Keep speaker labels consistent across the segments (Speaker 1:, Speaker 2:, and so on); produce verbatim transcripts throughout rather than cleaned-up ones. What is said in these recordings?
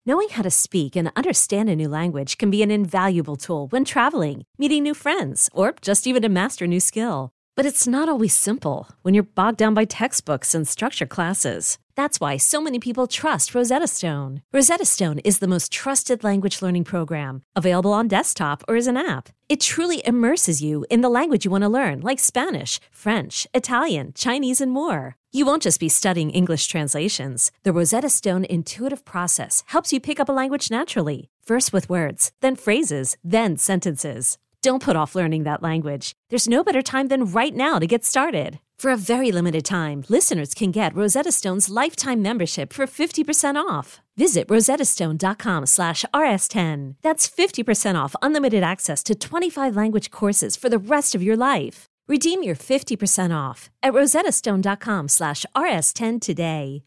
Speaker 1: Knowing how to speak and understand a new language can be an invaluable tool when traveling, meeting new friends, or just even to master a new skill. But it's not always simple when you're bogged down by textbooks and structured classes. That's why so many people trust Rosetta Stone. Rosetta Stone is the most trusted language learning program, available on desktop or as an app. It truly immerses you in the language you want to learn, like Spanish, French, Italian, Chinese, and more. You won't just be studying English translations. The Rosetta Stone intuitive process helps you pick up a language naturally, first with words, then phrases, then sentences. Don't put off learning that language. There's no better time than right now to get started. For a very limited time, listeners can get Rosetta Stone's lifetime membership for fifty percent off. Visit rosettastone.com slash rs10. That's fifty percent off unlimited access to twenty-five language courses for the rest of your life. Redeem your fifty percent off at rosettastone.com slash rs10 today.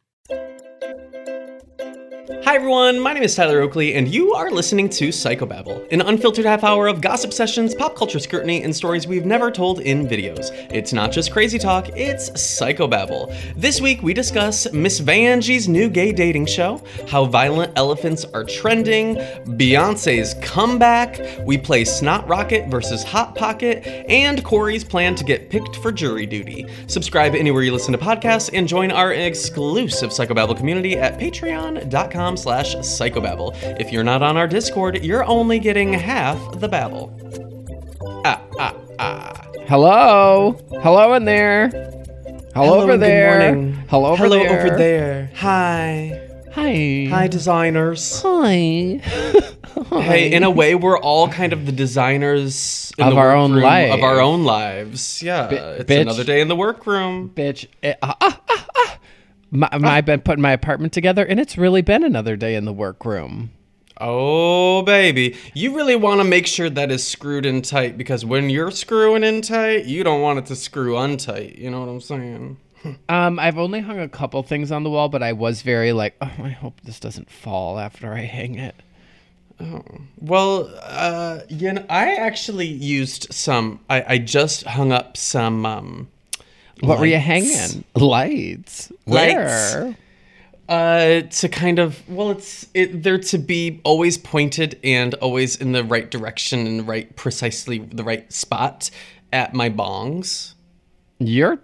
Speaker 2: Hi everyone, my name is Tyler Oakley, and you are listening to Psychobabble, an unfiltered half hour of gossip sessions, pop culture scrutiny, and stories we've never told in videos. It's not just crazy talk, it's Psychobabble. This week we discuss Miss Vanjie's new gay dating show, how violent elephants are trending, Beyonce's comeback, we play Snot Rocket versus Hot Pocket, and Corey's plan to get picked for jury duty. Subscribe anywhere you listen to podcasts and join our exclusive Psychobabble community at patreon.com slash psychobabble. If you're not on our Discord, you're only getting half the babble. Ah, ah, ah.
Speaker 3: Hello. Hello in there. Hello,
Speaker 2: Hello
Speaker 3: over there.
Speaker 2: Good morning.
Speaker 3: Hello over
Speaker 2: Hello
Speaker 3: there.
Speaker 2: over there. Hi.
Speaker 3: Hi.
Speaker 2: Hi, designers.
Speaker 3: Hi.
Speaker 2: Hey, in a way, we're all kind of the designers in
Speaker 3: Of
Speaker 2: the
Speaker 3: our
Speaker 2: workroom
Speaker 3: own life.
Speaker 2: Of our own lives. Yeah.
Speaker 3: Bi-
Speaker 2: it's
Speaker 3: bitch.
Speaker 2: another day in the workroom.
Speaker 3: Bitch. Eh, ah, ah, ah, ah. My, my, I've been putting my apartment together, and it's really been another day in the workroom.
Speaker 2: Oh, baby. You really want to make sure that is screwed in tight, because when you're screwing in tight, you don't want it to screw untight. You know what I'm saying?
Speaker 3: Um, I've only hung a couple things on the wall, but I was very like, oh, I hope this doesn't fall after I hang it.
Speaker 2: Oh. Well, uh, you know, I actually used some, I, I just hung up some, um,
Speaker 3: What
Speaker 2: lights.
Speaker 3: were you hanging? Lights.
Speaker 2: Lights.
Speaker 3: Where?
Speaker 2: Uh, to kind of, well, it's, it, they're to be always pointed and always in the right direction and the right, precisely the right spot at my bongs.
Speaker 3: You're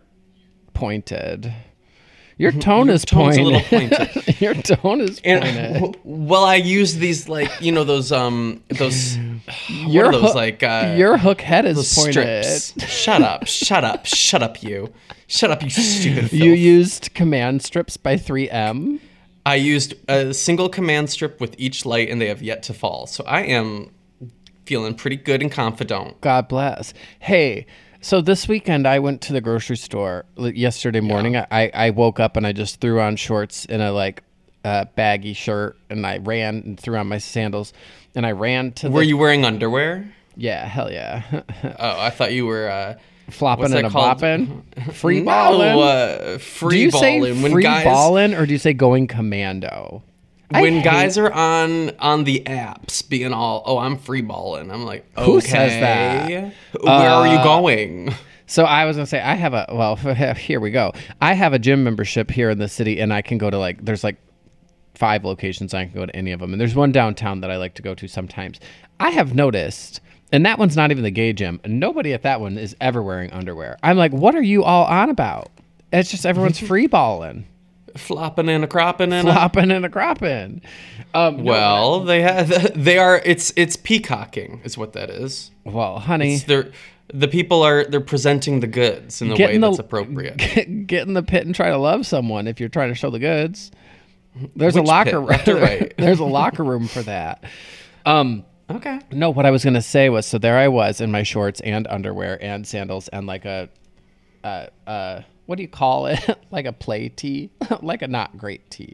Speaker 3: pointed. Your tone
Speaker 2: Your
Speaker 3: is
Speaker 2: tone's
Speaker 3: pointed.
Speaker 2: a little pointed.
Speaker 3: Your tone is pointed.
Speaker 2: And well, I use these like, you know, those, um, those,
Speaker 3: your
Speaker 2: what are those
Speaker 3: hook,
Speaker 2: like, uh,
Speaker 3: your hook head is
Speaker 2: those
Speaker 3: pointed.
Speaker 2: strips. Shut up, shut up, shut up, you. Shut up, you stupid filth.
Speaker 3: You used command strips by three M.
Speaker 2: I used a single command strip with each light, and they have yet to fall. So I am feeling pretty good and confident.
Speaker 3: God bless. Hey, so this weekend I went to the grocery store l- yesterday morning.
Speaker 2: Yeah.
Speaker 3: I, I woke up and I just threw on shorts and a like uh, baggy shirt, and I ran and threw on my sandals, and I ran to.
Speaker 2: Were
Speaker 3: the,
Speaker 2: you wearing underwear?
Speaker 3: Yeah, hell yeah.
Speaker 2: Oh, I thought you were uh,
Speaker 3: Flopping
Speaker 2: what's
Speaker 3: and
Speaker 2: that
Speaker 3: a
Speaker 2: called?
Speaker 3: bopping. Free balling.
Speaker 2: No, uh, free
Speaker 3: Do you
Speaker 2: balling.
Speaker 3: say
Speaker 2: When
Speaker 3: free
Speaker 2: guys,
Speaker 3: ballin' or do you say going commando? I
Speaker 2: When
Speaker 3: hate-
Speaker 2: guys are on on the apps being all, oh, I'm free balling. I'm like, okay.
Speaker 3: Who says that?
Speaker 2: Where are you
Speaker 3: Uh,
Speaker 2: going?
Speaker 3: So I was gonna say I have a well here we go. I have a gym membership here in the city, and I can go to like there's like five locations. I can go to any of them, and there's one downtown that I like to go to sometimes. I have noticed, and that one's not even the gay gym. Nobody at that one is ever wearing underwear. I'm like, what are you all on about? It's just everyone's free balling,
Speaker 2: Flopping and a cropping and a...
Speaker 3: flopping and a cropping. Um, no,
Speaker 2: Well, they have. They are. It's it's peacocking, is what that is.
Speaker 3: well, honey.
Speaker 2: It's they're the people are they're presenting the goods in the
Speaker 3: Get
Speaker 2: way
Speaker 3: in the-
Speaker 2: that's appropriate.
Speaker 3: Get, get in the pit and try to love someone if you're trying to show the goods. There's
Speaker 2: Which
Speaker 3: a locker
Speaker 2: pit?
Speaker 3: room.
Speaker 2: Right.
Speaker 3: There's a locker room for that. Um,
Speaker 2: Okay.
Speaker 3: no, what I was gonna say was, so there I was in my shorts and underwear and sandals and like a, uh, uh, what do you call it? Like a play tee, like a not great tee.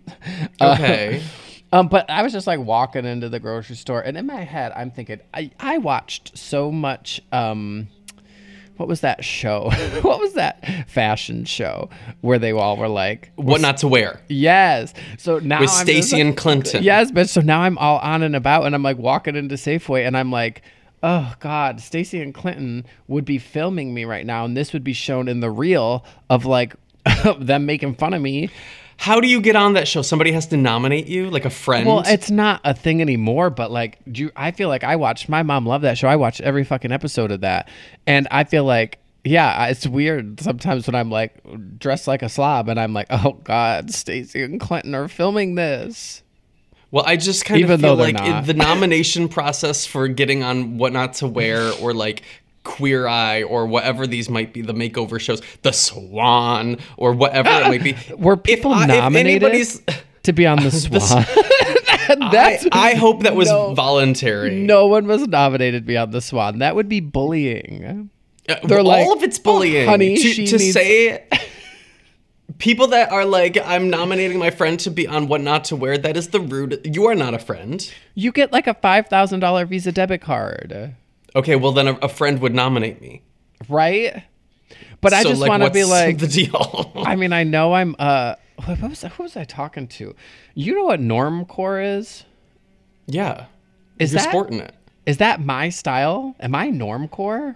Speaker 2: Okay.
Speaker 3: Um, but I was just like walking into the grocery store, and in my head, I'm thinking, I, I watched so much. Um, what was that show? What was that fashion show where they all were like,
Speaker 2: What not to wear
Speaker 3: yes. So now
Speaker 2: with
Speaker 3: I'm just
Speaker 2: Stacey
Speaker 3: like-
Speaker 2: and Clinton.
Speaker 3: Yes, but so now I'm all on and about, and I'm like walking into Safeway, and I'm like, oh God, Stacey and Clinton would be filming me right now, and this would be shown in the reel of like them making fun of me.
Speaker 2: How do you get on that show? Somebody has to nominate you, like a friend?
Speaker 3: Well, it's not a thing anymore, but like, do you, I feel like I watched, my mom loved that show. I watched every fucking episode of that. And I feel like, yeah, it's weird sometimes when I'm like dressed like a slob and I'm like, oh God, Stacey and Clinton are filming this.
Speaker 2: Well, I just kind
Speaker 3: Even
Speaker 2: of feel
Speaker 3: though
Speaker 2: like
Speaker 3: they're
Speaker 2: it,
Speaker 3: not.
Speaker 2: the nomination process for getting on What Not to Wear or like Queer Eye or whatever these might be, the makeover shows, The Swan or whatever it might be.
Speaker 3: Were people
Speaker 2: if I,
Speaker 3: nominated
Speaker 2: if anybody's,
Speaker 3: to be on The Swan?
Speaker 2: I, I hope that was
Speaker 3: no,
Speaker 2: voluntary.
Speaker 3: No one was nominated to be on The Swan. That would be bullying.
Speaker 2: Uh,
Speaker 3: They're
Speaker 2: all
Speaker 3: like,
Speaker 2: of it's bullying.
Speaker 3: "Oh, honey,
Speaker 2: to
Speaker 3: she
Speaker 2: to
Speaker 3: needs-"
Speaker 2: say people that are like, I'm nominating my friend to be on What Not to Wear, that is the rude. You are not a friend.
Speaker 3: You get like a five thousand dollars Visa debit card.
Speaker 2: Okay, well then a, a friend would nominate me.
Speaker 3: Right? But I
Speaker 2: So,
Speaker 3: just
Speaker 2: like,
Speaker 3: want to be
Speaker 2: what's
Speaker 3: like,
Speaker 2: the deal.
Speaker 3: I mean, I know I'm, uh, what was, who was I talking to? You know what normcore is?
Speaker 2: Yeah.
Speaker 3: Is
Speaker 2: You're
Speaker 3: that-
Speaker 2: sporting it.
Speaker 3: Is that my style? Am I normcore?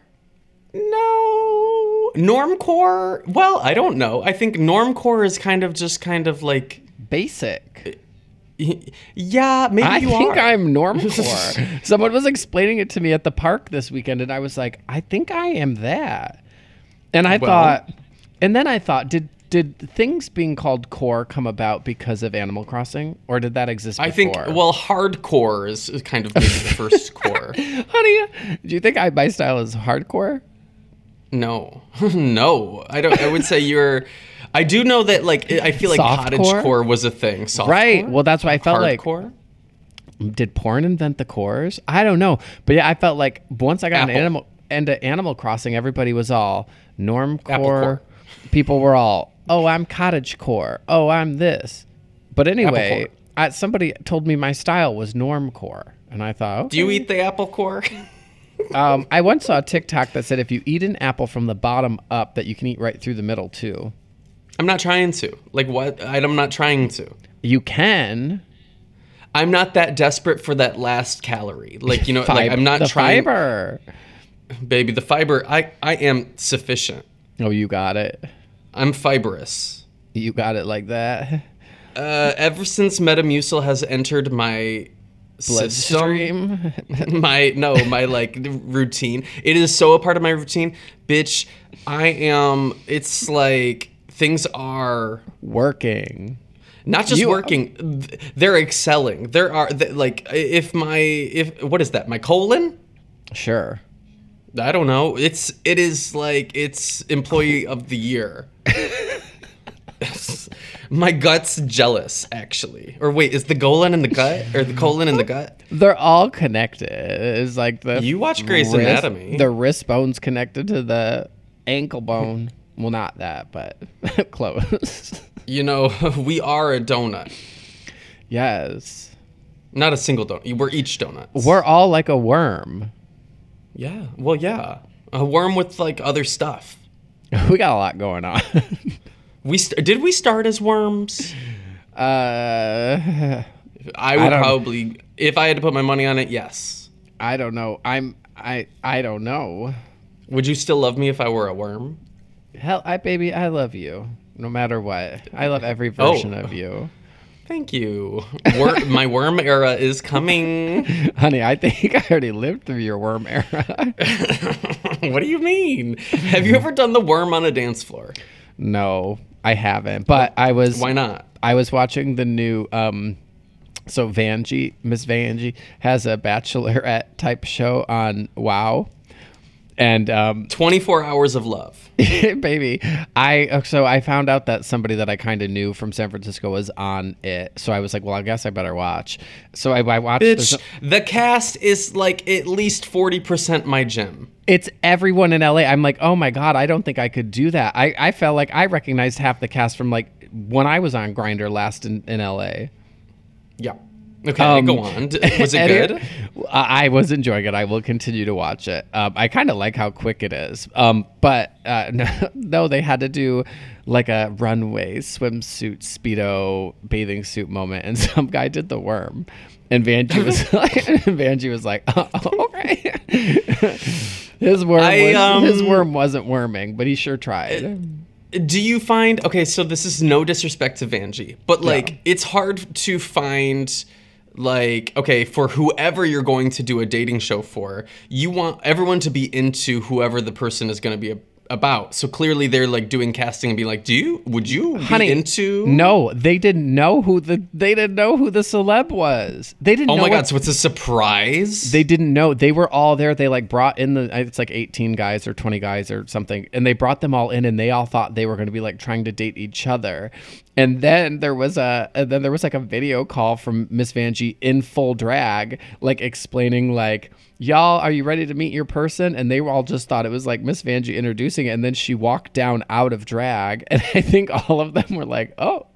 Speaker 2: No. Normcore? Well, I don't know. I think normcore is kind of just kind of like,
Speaker 3: Basic.
Speaker 2: yeah, maybe
Speaker 3: I
Speaker 2: you
Speaker 3: think
Speaker 2: are.
Speaker 3: I'm normcore. Someone was explaining it to me at the park this weekend, and I was like, I think I am that. And I
Speaker 2: Well-
Speaker 3: thought, and then I thought, did did things being called core come about because of Animal Crossing, or did that exist before?
Speaker 2: I think, well, hardcore is is kind of maybe the first core.
Speaker 3: Honey, do you think I, my style is hardcore?
Speaker 2: No, no, I don't. I would say you're. I do know that, like, I feel like
Speaker 3: Softcore?
Speaker 2: cottagecore was a thing. Softcore?
Speaker 3: Right. Well, that's why I felt like,
Speaker 2: Hardcore?
Speaker 3: did porn invent the cores? I don't know, but yeah, I felt like once I got an
Speaker 2: Apple.
Speaker 3: animal into Animal Crossing, everybody was all normcore.
Speaker 2: Applecore.
Speaker 3: People were all, oh, I'm cottagecore. Oh, I'm this. But anyway,
Speaker 2: Applecore.
Speaker 3: I, somebody told me my style was normcore, and I thought, okay.
Speaker 2: Do you eat the apple core?
Speaker 3: Um, I once saw a TikTok that said if you eat an apple from the bottom up, that you can eat right through the middle too.
Speaker 2: I'm not trying to. Like, what? I'm not trying to.
Speaker 3: You can.
Speaker 2: I'm not that desperate for that last calorie. Like, you know, like
Speaker 3: Fib-
Speaker 2: I'm not
Speaker 3: the
Speaker 2: trying.
Speaker 3: fiber.
Speaker 2: Baby, the fiber, I, I am sufficient.
Speaker 3: Oh, you got it.
Speaker 2: I'm fibrous.
Speaker 3: You got it like that.
Speaker 2: Uh, ever since Metamucil has entered my system,
Speaker 3: Bloodstream.
Speaker 2: my no, my like routine. It is so a part of my routine, bitch. I am. It's like things are
Speaker 3: Working.
Speaker 2: not just
Speaker 3: You-
Speaker 2: working. th- They're excelling. There are th- like if my if what is that? My colon.
Speaker 3: Sure.
Speaker 2: I don't know. It's it is like it's employee of the year. My gut's jealous, actually. Or wait, is the colon in the gut or the colon in the gut?
Speaker 3: They're all connected. It's like the
Speaker 2: You watch Grey's
Speaker 3: wrist-
Speaker 2: Anatomy.
Speaker 3: The wrist bone's connected to the ankle bone. Well, not that, but close.
Speaker 2: You know, we are a donut,
Speaker 3: Yes.
Speaker 2: not a single donut. We're each donuts.
Speaker 3: We're all like a worm.
Speaker 2: Yeah. Well, yeah, a worm with like other stuff.
Speaker 3: We got a lot going on.
Speaker 2: We st- did we start as worms?
Speaker 3: uh,
Speaker 2: I would
Speaker 3: don't-
Speaker 2: probably, if I had to put my money on it, yes.
Speaker 3: I don't know. I'm I I don't know.
Speaker 2: Would you still love me if I were a worm?
Speaker 3: Hell, I baby, I love you. No matter what. I love every
Speaker 2: Oh.
Speaker 3: version of you.
Speaker 2: Thank you. Wor- my worm era is coming.
Speaker 3: Honey, I think I already lived through your worm era.
Speaker 2: What do you mean? Have you ever done the worm on a dance floor?
Speaker 3: No, I haven't. But I was
Speaker 2: Why not?
Speaker 3: I was watching the new um so Vanjie, Miss Vanjie has a bachelorette type show on WoW. And um
Speaker 2: twenty-four hours of love.
Speaker 3: baby, I so I found out that somebody that I kind of knew from San Francisco was on it. So I was like, well, I guess I better watch. So I, I watched there's
Speaker 2: Bitch,
Speaker 3: no-
Speaker 2: the cast is like at least forty percent my gym.
Speaker 3: It's everyone in L A. I'm like, oh my God, I don't think I could do that. I, I felt like I recognized half the cast from like when I was on Grindr last in, in L A.
Speaker 2: Yeah. Okay,
Speaker 3: Um,
Speaker 2: go on. D- Was it
Speaker 3: Any-
Speaker 2: good?
Speaker 3: I I was enjoying it. I will continue to watch it. Um, I kind of like how quick it is. Um, but uh, no, no, they had to do like a runway swimsuit, Speedo bathing suit moment. And some guy did the worm. And Vanjie was like, Vanjie was like, oh, okay. his worm,
Speaker 2: I,
Speaker 3: was,
Speaker 2: um,
Speaker 3: his worm wasn't worming, but he sure tried.
Speaker 2: Do you find, okay, so this is no disrespect to Vanjie, but like,
Speaker 3: Yeah.
Speaker 2: it's hard to find, like, okay, for whoever you're going to do a dating show for, you want everyone to be into whoever the person is going to be a, about. So clearly they're like doing casting and be like, do you, would you
Speaker 3: Honey,
Speaker 2: be into?
Speaker 3: No, they didn't know who the they didn't know who the celeb was. They didn't
Speaker 2: Oh
Speaker 3: know
Speaker 2: my
Speaker 3: what-
Speaker 2: God, so it's a surprise?
Speaker 3: They didn't know. They were all there. They like brought in the, it's like eighteen guys or twenty guys or something. And they brought them all in and they all thought they were going to be like trying to date each other. And then there was a, and then there was like a video call from Miss Vanjie in full drag, like explaining like, y'all, are you ready to meet your person? And they all just thought it was like Miss Vanjie introducing it. And then she walked down out of drag. And I think all of them were like, oh.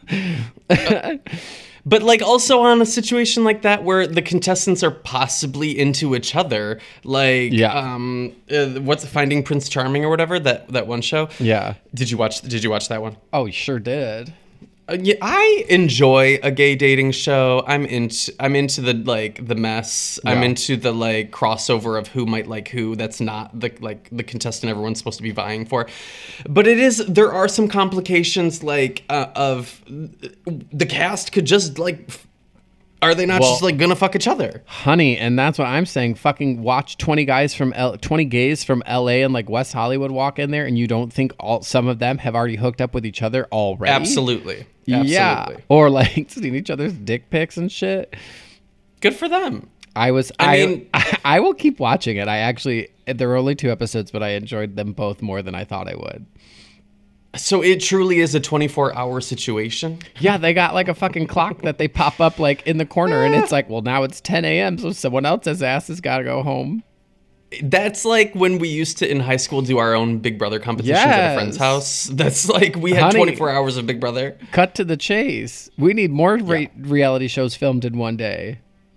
Speaker 2: But like also on a situation like that where the contestants are possibly into each other, like
Speaker 3: Yeah.
Speaker 2: um, uh, what's Finding Prince Charming or whatever, that that one show.
Speaker 3: Yeah.
Speaker 2: Did you watch? Did you watch that one?
Speaker 3: Oh, you sure did.
Speaker 2: Uh, yeah, I enjoy a gay dating show. I'm into I'm into the like the mess. I'm
Speaker 3: Yeah.
Speaker 2: into the like crossover of who might like who. That's not the like the contestant everyone's supposed to be vying for. But it is there are some complications like uh, of the cast could just like f- are they not
Speaker 3: Well-
Speaker 2: just like gonna fuck each other?
Speaker 3: Honey, and that's what I'm saying. Fucking watch twenty guys from L- twenty gays from L A and like West Hollywood walk in there, and you don't think all some of them have already hooked up with each other already?
Speaker 2: Absolutely.
Speaker 3: Yeah.
Speaker 2: Absolutely.
Speaker 3: Or like seen each other's dick pics and shit.
Speaker 2: Good for them.
Speaker 3: I was.
Speaker 2: I
Speaker 3: I
Speaker 2: mean-
Speaker 3: I, I will keep watching it. I actually there were only two episodes, but I enjoyed them both more than I thought I would.
Speaker 2: So it truly is a twenty-four hour situation.
Speaker 3: Yeah, they got like a fucking clock that they pop up like in the corner, and it's like, well, now it's ten a.m., so someone else's ass has got to go home.
Speaker 2: That's like when we used to in high school do our own Big Brother competitions at a friend's
Speaker 3: Yes.
Speaker 2: house. That's like we had
Speaker 3: Honey.
Speaker 2: twenty-four hours of Big Brother.
Speaker 3: Cut to the chase. We need more re- reality shows filmed in one day.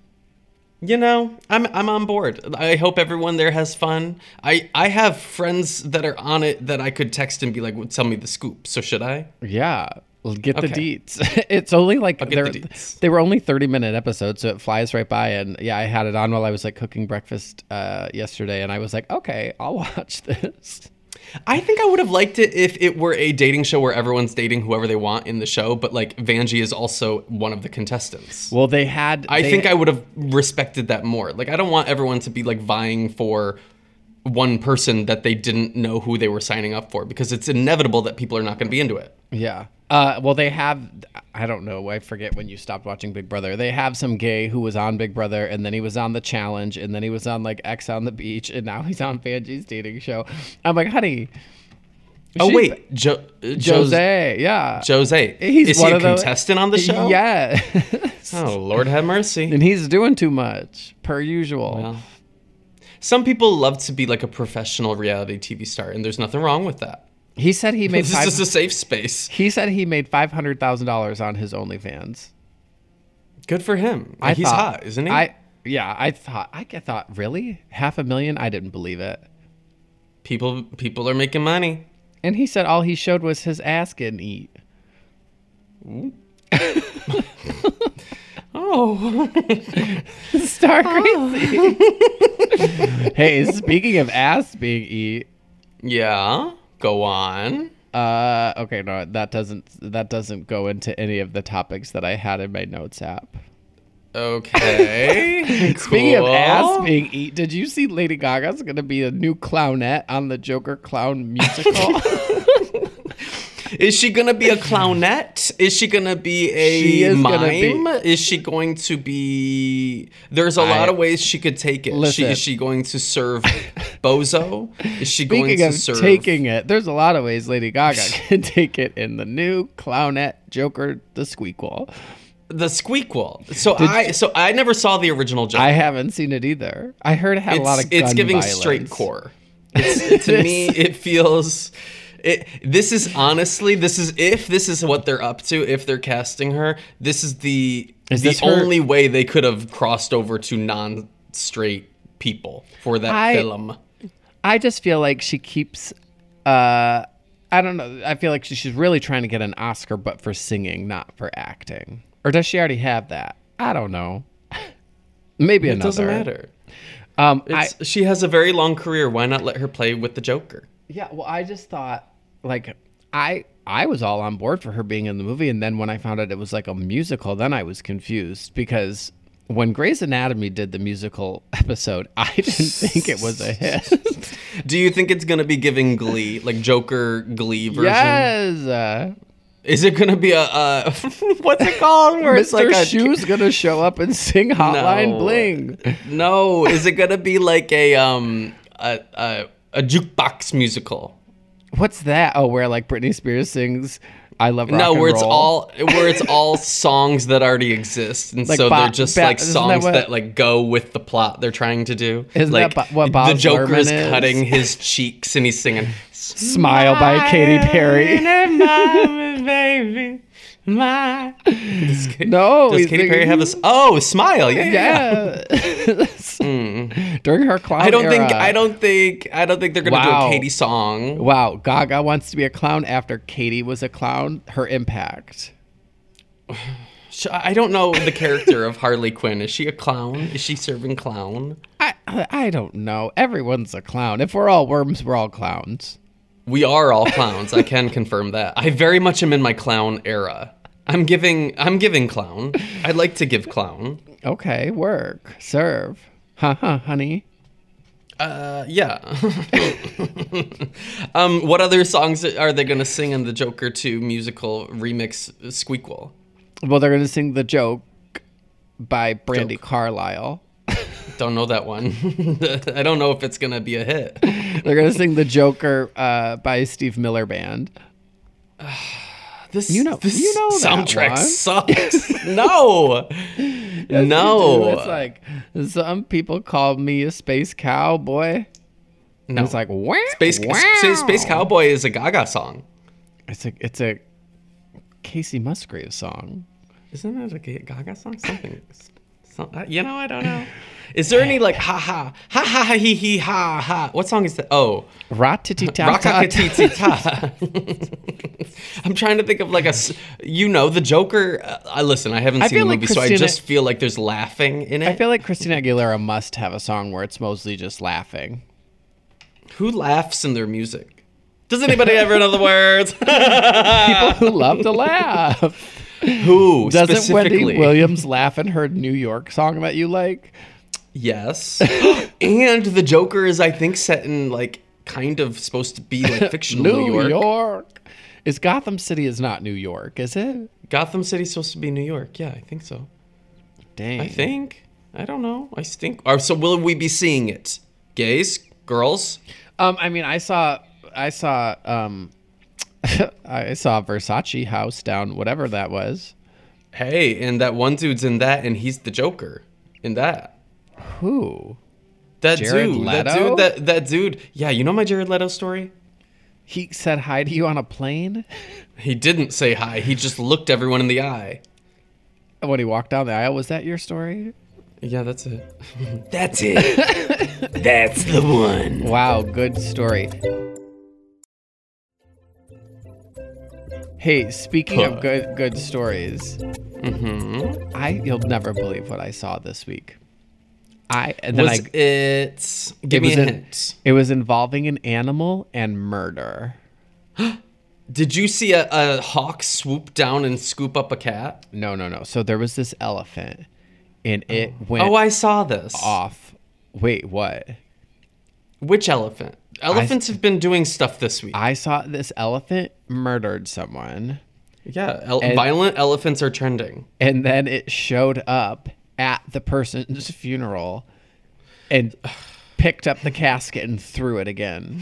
Speaker 2: You know, I'm I'm on board. I hope everyone there has fun. I I have friends that are on it that I could text and be like, well, "Tell me the scoop." So should I?
Speaker 3: Yeah, well, get
Speaker 2: Okay.
Speaker 3: the deets. It's only like
Speaker 2: I'll get
Speaker 3: they're-
Speaker 2: the deets.
Speaker 3: they were only thirty minute episodes, so it flies right by. And yeah, I had it on while I was like cooking breakfast uh, yesterday, and I was like, okay, I'll watch this.
Speaker 2: I think I would have liked it if it were a dating show where everyone's dating whoever they want in the show, but like Vanjie is also one of the contestants.
Speaker 3: Well, they had.
Speaker 2: I
Speaker 3: they-
Speaker 2: think I would have respected that more. Like, I don't want everyone to be like vying for one person that they didn't know who they were signing up for, because it's inevitable that people are not going to be into it.
Speaker 3: Yeah. Uh, well, they have. I don't know. I forget when you stopped watching Big Brother. They have some gay who was on Big Brother, and then he was on The Challenge, and then he was on like X on the Beach, and now he's on Vanjie's dating show. I'm like, honey.
Speaker 2: Oh,
Speaker 3: she-
Speaker 2: wait. Jo- Jose.
Speaker 3: Jose. Yeah.
Speaker 2: Jose.
Speaker 3: He's
Speaker 2: Is
Speaker 3: one
Speaker 2: he a
Speaker 3: of the-
Speaker 2: contestant on the show?
Speaker 3: Yeah.
Speaker 2: Oh, Lord have mercy.
Speaker 3: And he's doing too much, per usual.
Speaker 2: Well, some people love to be like a professional reality T V star, and there's nothing wrong with that.
Speaker 3: He said he made
Speaker 2: This
Speaker 3: five,
Speaker 2: is a safe space.
Speaker 3: he said he made five hundred thousand dollars on his OnlyFans.
Speaker 2: Good for him.
Speaker 3: I
Speaker 2: He's
Speaker 3: thought-
Speaker 2: hot, isn't he?
Speaker 3: I yeah, I thought I thought really half a million. I didn't believe it.
Speaker 2: people people are making money.
Speaker 3: And he said all he showed was his ass getting eat.
Speaker 2: Oh.
Speaker 3: Star crazy. Hey, speaking of ass being eat,
Speaker 2: Yeah. Go on.
Speaker 3: uh, okay, no, that doesn't that doesn't go into any of the topics that I had in my notes app.
Speaker 2: Okay.
Speaker 3: Speaking of
Speaker 2: Cool.
Speaker 3: ass being eat, did you see Lady Gaga's going to be a new clownette on the Joker Clown musical?
Speaker 2: Is she gonna be a clownette? Is she gonna be a
Speaker 3: She is
Speaker 2: mime?
Speaker 3: gonna be-
Speaker 2: Is she going to be? There's a
Speaker 3: I-
Speaker 2: lot of ways she could take it. She,
Speaker 3: Listen.
Speaker 2: is she going to serve Bozo? Is she going
Speaker 3: Speaking
Speaker 2: to
Speaker 3: of
Speaker 2: serve?
Speaker 3: taking it, there's a lot of ways Lady Gaga can take it in the new clownette Joker the Squeakquel.
Speaker 2: the Squeakquel. So I so I never saw the original Joker.
Speaker 3: I haven't seen it either. I heard it had
Speaker 2: it's,
Speaker 3: a lot of gun
Speaker 2: it's giving
Speaker 3: violence.
Speaker 2: straight core. It's, to me, it feels. It, this is honestly, this is if this is what they're up to. If they're casting her, this is the
Speaker 3: Is
Speaker 2: the
Speaker 3: this her-
Speaker 2: only way they could have crossed over to non-straight people for that
Speaker 3: I-
Speaker 2: film.
Speaker 3: I just feel like she keeps. Uh, I don't know. I feel like she, she's really trying to get an Oscar, but for singing, not for acting. Or does she already have that? I don't know. Maybe
Speaker 2: It
Speaker 3: another.
Speaker 2: doesn't matter.
Speaker 3: Um, I,
Speaker 2: It's, she has a very long career. Why not let her play with the Joker?
Speaker 3: yeah. Well, I just thought, like, I I was all on board for her being in the movie, and then when I found out it was like a musical, then I was confused because when Grey's Anatomy did the musical episode, I didn't think it was a hit.
Speaker 2: Do you think it's going to be giving Glee, like Joker Glee version?
Speaker 3: Yes. Uh,
Speaker 2: Is it going to be a, uh, what's it called? Where it's
Speaker 3: Mister
Speaker 2: like a,
Speaker 3: Shoe's going to show up and sing Hotline
Speaker 2: No.
Speaker 3: Bling.
Speaker 2: No, is it going to be like a, um, a, a, a jukebox musical?
Speaker 3: What's that? Oh, where like Britney Spears sings I Love Rock
Speaker 2: No,
Speaker 3: and
Speaker 2: where it's
Speaker 3: Roll?
Speaker 2: all where it's all songs that already exist, and
Speaker 3: Like
Speaker 2: so
Speaker 3: Bob-
Speaker 2: they're just
Speaker 3: Ba-
Speaker 2: like
Speaker 3: isn't that
Speaker 2: songs
Speaker 3: what-
Speaker 2: that like go with the plot they're trying to do.
Speaker 3: Isn't
Speaker 2: like
Speaker 3: that Bo- what
Speaker 2: the
Speaker 3: Baz
Speaker 2: Joker
Speaker 3: Luhrmann
Speaker 2: is
Speaker 3: is?
Speaker 2: cutting his cheeks and he's singing
Speaker 3: Smile by Katy Perry.
Speaker 2: baby, my. Does, Ka-
Speaker 3: No,
Speaker 2: does
Speaker 3: he's
Speaker 2: Katy Perry
Speaker 3: singing-
Speaker 2: have this? Oh, Smile, yeah, yeah.
Speaker 3: Yeah. During her clown
Speaker 2: I don't think
Speaker 3: era.
Speaker 2: I don't think I don't think they're gonna
Speaker 3: Wow.
Speaker 2: do a Katy song.
Speaker 3: Wow, Gaga wants to be a clown after Katy was a clown. Her impact.
Speaker 2: Sh- I don't know the character of Harley Quinn. Is she a clown? Is she serving clown?
Speaker 3: I I don't know. Everyone's a clown. If we're all worms, we're all clowns.
Speaker 2: We are all clowns. I can confirm that. I very much am in my clown era. I'm giving I'm giving clown. I'd like to give clown.
Speaker 3: Okay, work, serve. Huh, huh, honey.
Speaker 2: Uh, yeah. um, what other songs are they gonna sing in the Joker two musical remix Squeakquel?
Speaker 3: Well, they're gonna sing "The Joke" by Brandy
Speaker 2: Joke.
Speaker 3: Carlisle.
Speaker 2: Don't know that one. I don't know if it's gonna be a hit.
Speaker 3: They're gonna sing "The Joker" uh, by Steve Miller Band.
Speaker 2: This
Speaker 3: You know-
Speaker 2: this
Speaker 3: you know that
Speaker 2: soundtrack
Speaker 3: one.
Speaker 2: sucks. No,
Speaker 3: Yes,
Speaker 2: no.
Speaker 3: you do. It's like some people call me a space cowboy.
Speaker 2: no.
Speaker 3: It's like wow,
Speaker 2: Space
Speaker 3: wow.
Speaker 2: Space Space Cowboy is a Gaga song.
Speaker 3: It's a it's a Casey Musgrave song.
Speaker 2: Isn't it a Ga- Gaga song? Something. Some, uh, you know, I don't know. Is there any like ha ha ha ha ha he he ha ha? What song is that? Oh,
Speaker 3: Rat-titty-tat-tat.
Speaker 2: Rock-a-tee-tee-ta. I'm trying to think of like a, s- you know, the Joker. Uh, I listen. I haven't
Speaker 3: I
Speaker 2: seen the
Speaker 3: feel like
Speaker 2: movie, so I
Speaker 3: Christina-
Speaker 2: just feel like there's laughing in it.
Speaker 3: I feel like Christina Aguilera must have a song where it's mostly just laughing.
Speaker 2: Who laughs in their music? Does anybody ever know the words?
Speaker 3: People who love to laugh.
Speaker 2: Who
Speaker 3: Doesn't
Speaker 2: specifically?
Speaker 3: Wendy Williams laugh in her New York song that you like?
Speaker 2: Yes. And the Joker is, I think, set in like kind of supposed to be like fictional New, York.
Speaker 3: York. Is Gotham City is not New York, is it?
Speaker 2: Gotham City's supposed to be New York. Yeah, I think so.
Speaker 3: Dang.
Speaker 2: I think. I don't know. I think. Or so will we be seeing it? Gays, girls.
Speaker 3: Um, I mean, I saw, I saw, um, I saw Versace House down, whatever that was.
Speaker 2: Hey, and that one dude's in that, and he's the Joker in that.
Speaker 3: Who?
Speaker 2: That
Speaker 3: Jared
Speaker 2: dude. That
Speaker 3: Leto?
Speaker 2: dude. That that dude. Yeah, you know my Jared Leto story.
Speaker 3: He said hi to you on a plane
Speaker 2: He didn't say hi. He just looked everyone in the eye.
Speaker 3: when he walked down the aisle. Was that your story?
Speaker 2: Yeah, that's it. That's it. That's the one.
Speaker 3: Wow, good story. Hey, speaking
Speaker 2: Huh.
Speaker 3: of good good stories,
Speaker 2: Mm-hmm.
Speaker 3: I you'll never believe what I saw this week. I and then
Speaker 2: Was
Speaker 3: I
Speaker 2: it? Give me
Speaker 3: was
Speaker 2: a
Speaker 3: in-
Speaker 2: hint.
Speaker 3: it was involving an animal and murder.
Speaker 2: Did you see a, a hawk swoop down and scoop up a cat?
Speaker 3: No, no, no. So there was this elephant, and it went
Speaker 2: Oh, I saw this.
Speaker 3: off. Wait, what?
Speaker 2: Which elephant? Elephants have been doing stuff this week.
Speaker 3: I saw this elephant murdered someone,
Speaker 2: yeah, el-
Speaker 3: And-
Speaker 2: violent elephants are trending.
Speaker 3: and then it showed up at the person's funeral and picked up the casket and threw it again.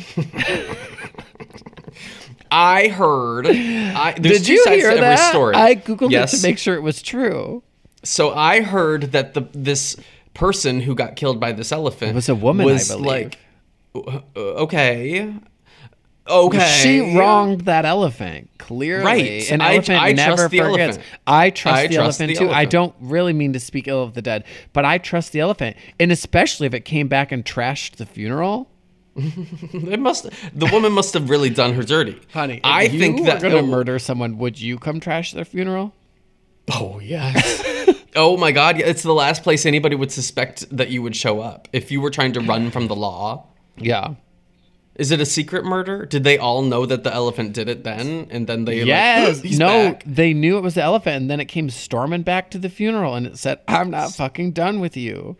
Speaker 2: I heard. I, there's
Speaker 3: Did
Speaker 2: two
Speaker 3: you
Speaker 2: sides
Speaker 3: hear
Speaker 2: to every
Speaker 3: that?
Speaker 2: story.
Speaker 3: I googled
Speaker 2: yes.
Speaker 3: it to make sure it was true.
Speaker 2: So I heard that the this person who got killed by this elephant
Speaker 3: It was a woman, I
Speaker 2: was
Speaker 3: believe.
Speaker 2: like, uh, okay, okay,
Speaker 3: She wronged that elephant, clearly.
Speaker 2: Right.
Speaker 3: An
Speaker 2: I-
Speaker 3: elephant
Speaker 2: I
Speaker 3: never
Speaker 2: trust the
Speaker 3: forgets.
Speaker 2: elephant.
Speaker 3: I trust
Speaker 2: I
Speaker 3: the
Speaker 2: trust
Speaker 3: elephant
Speaker 2: the
Speaker 3: too. I
Speaker 2: elephant.
Speaker 3: don't really mean to speak ill of the dead, but I trust the elephant. And especially if it came back and trashed the funeral.
Speaker 2: It must. The woman must have really done her dirty,
Speaker 3: Honey, if
Speaker 2: I
Speaker 3: you
Speaker 2: think
Speaker 3: were
Speaker 2: that
Speaker 3: going to
Speaker 2: oh,
Speaker 3: murder someone, would you come trash their funeral?
Speaker 2: Oh yes. Oh my God! yeah, It's the last place anybody would suspect that you would show up if you were trying to run from the law.
Speaker 3: Yeah.
Speaker 2: Is it a secret murder? Did they all know that the elephant did it then? And then they
Speaker 3: Yes.
Speaker 2: like, he's
Speaker 3: no,
Speaker 2: back?
Speaker 3: they knew it was the elephant, and then it came storming back to the funeral, and it said, I'm not fucking done with you.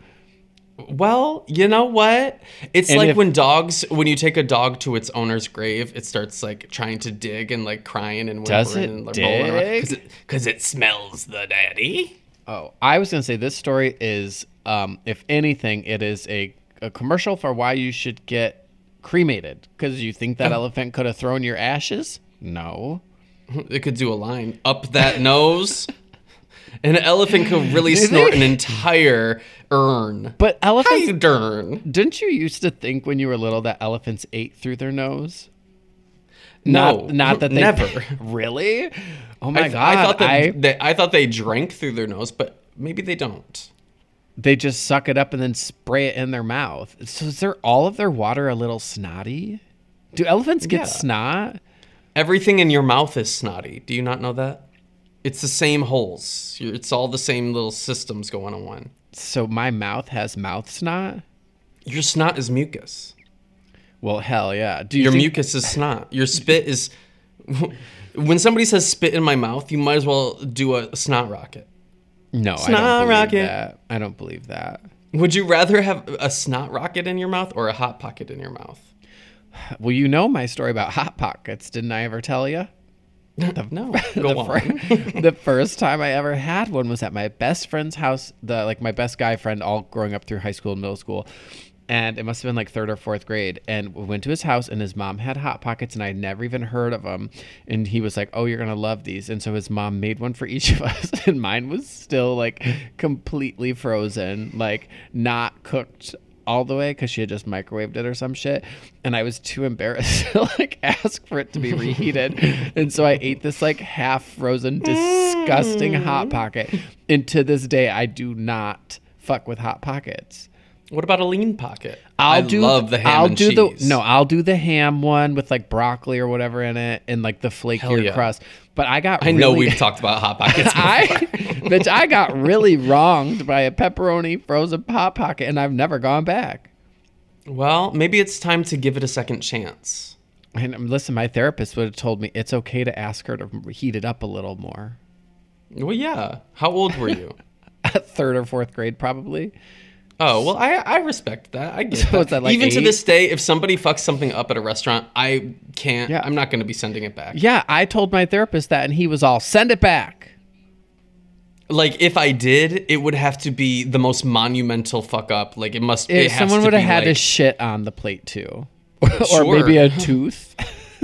Speaker 2: Well, you know what? It's
Speaker 3: And
Speaker 2: like
Speaker 3: if-
Speaker 2: when dogs, when you take a dog to its owner's grave, it starts like trying to dig and like crying and whimpering
Speaker 3: Does it
Speaker 2: and like rolling around.
Speaker 3: dig?
Speaker 2: Because it, 'cause it smells the daddy.
Speaker 3: Oh, I was going to say this story is, um, if anything, it is a, a commercial for why you should get cremated. Because you think that elephant could have thrown your ashes? No.
Speaker 2: It could do a line up that nose. An elephant could really
Speaker 3: Do you
Speaker 2: snort
Speaker 3: think?
Speaker 2: an entire urn.
Speaker 3: But
Speaker 2: How
Speaker 3: elephants,
Speaker 2: you darn?
Speaker 3: didn't you used to think when you were little that elephants ate through their nose?
Speaker 2: No,
Speaker 3: Not, not that they
Speaker 2: never.
Speaker 3: Really? Oh my
Speaker 2: I,
Speaker 3: god!
Speaker 2: I thought that
Speaker 3: I-
Speaker 2: they, I thought they drank through their nose, but maybe they don't.
Speaker 3: they just suck it up and then spray it in their mouth. So is there all of their water a little snotty? Do elephants get
Speaker 2: Yeah.
Speaker 3: snot?
Speaker 2: Everything in your mouth is snotty. Do you not know that? It's the same holes. You're- It's all the same little systems going on.
Speaker 3: So my mouth has mouth snot?
Speaker 2: Your snot is mucus.
Speaker 3: Well, hell yeah. Do you
Speaker 2: Your
Speaker 3: think-
Speaker 2: mucus is snot. Your spit is. When somebody says spit in my mouth, you might as well do a snot rocket.
Speaker 3: No, I
Speaker 2: Snot
Speaker 3: don't believe
Speaker 2: rocket.
Speaker 3: that. I don't believe that.
Speaker 2: Would you rather have a snot rocket in your mouth or a hot pocket in your mouth?
Speaker 3: Well, you know my story about Hot Pockets. Didn't I ever tell you?
Speaker 2: No, go
Speaker 3: the,
Speaker 2: on.
Speaker 3: fir- the first time I ever had one was at my best friend's house. The like my best guy friend, all growing up through high school and middle school, and it must have been like third or fourth grade. And we went to his house, and his mom had Hot Pockets, and I'd never even heard of them. And he was like, "Oh, you're gonna love these." And so his mom made one for each of us, and mine was still like completely frozen, like not cooked all the way because she had just microwaved it or some shit, and I was too embarrassed to like ask for it to be reheated, and so I ate this like half frozen disgusting Hot Pocket, and to this day I do not fuck with Hot Pockets.
Speaker 2: What about a lean pocket?
Speaker 3: I'll
Speaker 2: I
Speaker 3: do
Speaker 2: love the ham
Speaker 3: I'll
Speaker 2: and
Speaker 3: do
Speaker 2: cheese.
Speaker 3: the no I'll do the ham one with like broccoli or whatever in it and like the flakier
Speaker 2: yeah.
Speaker 3: crust, but I got
Speaker 2: I know
Speaker 3: really-
Speaker 2: we've talked about hot pockets before.
Speaker 3: I, bitch, I got really wronged by a pepperoni frozen Hot Pocket, and I've never gone back.
Speaker 2: Well, maybe it's time to give it a second chance.
Speaker 3: And um, listen, my therapist would have told me it's okay to ask her to heat it up a little more.
Speaker 2: Well, yeah. How old were you?
Speaker 3: At third or fourth grade, probably.
Speaker 2: Oh, well, I I respect that. I get
Speaker 3: So
Speaker 2: that.
Speaker 3: is that like
Speaker 2: Even to
Speaker 3: eight?
Speaker 2: this day, if somebody fucks something up at a restaurant, I can't.
Speaker 3: Yeah.
Speaker 2: I'm not going to be sending it back.
Speaker 3: Yeah, I told my therapist that, and he was all, send it back.
Speaker 2: Like, if I did, it would have to be the most monumental fuck up. Like, it must. It
Speaker 3: If
Speaker 2: has
Speaker 3: someone
Speaker 2: to
Speaker 3: would have
Speaker 2: be
Speaker 3: had
Speaker 2: like,
Speaker 3: a shit on the plate, too. or
Speaker 2: Sure.
Speaker 3: maybe a tooth.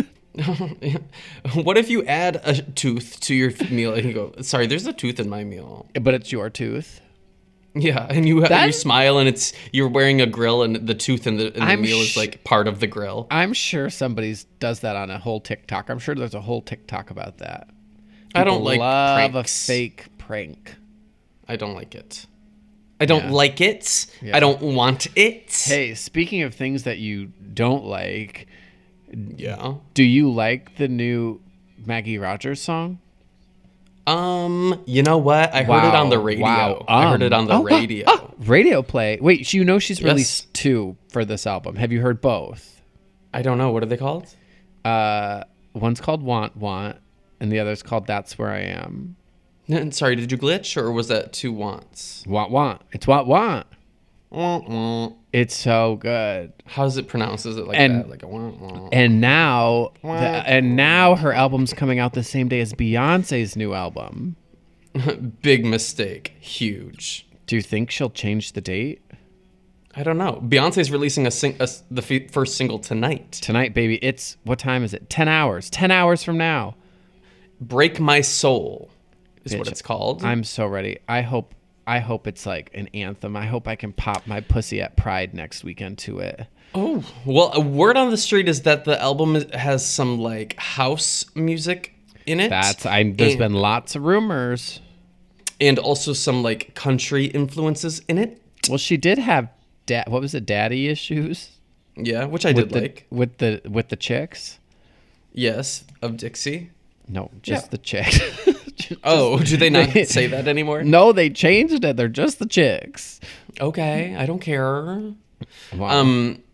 Speaker 2: What if you add a tooth to your meal and you go, sorry, there's a tooth in my meal.
Speaker 3: But it's your tooth.
Speaker 2: Yeah, and you
Speaker 3: That-
Speaker 2: you smile and it's you're wearing a grill and the tooth in the, in the
Speaker 3: I'm
Speaker 2: meal
Speaker 3: sh-
Speaker 2: is like part of the grill.
Speaker 3: I'm sure somebody does that on a whole TikTok. I'm sure there's a whole TikTok about that.
Speaker 2: I don't
Speaker 3: People
Speaker 2: like
Speaker 3: love
Speaker 2: pranks.
Speaker 3: a fake prank.
Speaker 2: I don't like it. I don't
Speaker 3: Yeah.
Speaker 2: like it.
Speaker 3: Yeah.
Speaker 2: I don't want it.
Speaker 3: Hey, speaking of things that you don't like,
Speaker 2: Yeah.
Speaker 3: do you like the new Maggie Rogers song?
Speaker 2: Um, you know what? I heard it on the
Speaker 3: Wow,
Speaker 2: radio.
Speaker 3: wow,
Speaker 2: I heard
Speaker 3: um,
Speaker 2: it on the
Speaker 3: oh, oh,
Speaker 2: radio.
Speaker 3: oh, radio play. Wait, you know she's
Speaker 2: Yes.
Speaker 3: released two for this album. Have you heard both?
Speaker 2: I don't know. What are they called?
Speaker 3: Uh, one's called Want Want, and the other's called That's Where I Am.
Speaker 2: N- Sorry, did you glitch or was that two wants?
Speaker 3: Want Want. It's Want Want.
Speaker 2: Wah, wah.
Speaker 3: It's so good.
Speaker 2: How is it pronounced? Is it like
Speaker 3: And-
Speaker 2: that? Like a wah, wah.
Speaker 3: And now, the,
Speaker 2: Wah.
Speaker 3: and now her album's coming out the same day as Beyonce's new album.
Speaker 2: Big mistake. Huge.
Speaker 3: Do you think she'll change the date?
Speaker 2: I don't know. Beyonce's releasing a, sing- a s- the f- first single tonight.
Speaker 3: Tonight, baby. It's, what time is it? ten hours. ten hours from now.
Speaker 2: Break My Soul is what
Speaker 3: Bitch,
Speaker 2: it's called.
Speaker 3: I'm so ready. I hope I hope it's like an anthem. I hope I can pop my pussy at Pride next weekend to it.
Speaker 2: Oh, well, a word on the street is that the album is- has some like house music in it.
Speaker 3: That's I there's
Speaker 2: and,
Speaker 3: been lots of rumors.
Speaker 2: and also some like country influences in it.
Speaker 3: Well, she did have da- what was it? Daddy issues
Speaker 2: Yeah, which I
Speaker 3: with
Speaker 2: did
Speaker 3: the
Speaker 2: like.
Speaker 3: with the with the chicks?
Speaker 2: Yes, of Dixie.
Speaker 3: No, just
Speaker 2: Yeah.
Speaker 3: the chicks. Just-
Speaker 2: Oh, do they not
Speaker 3: they-
Speaker 2: say that anymore?
Speaker 3: No, they changed it. They're just the chicks.
Speaker 2: Okay, I don't care.
Speaker 3: Wow.
Speaker 2: Um,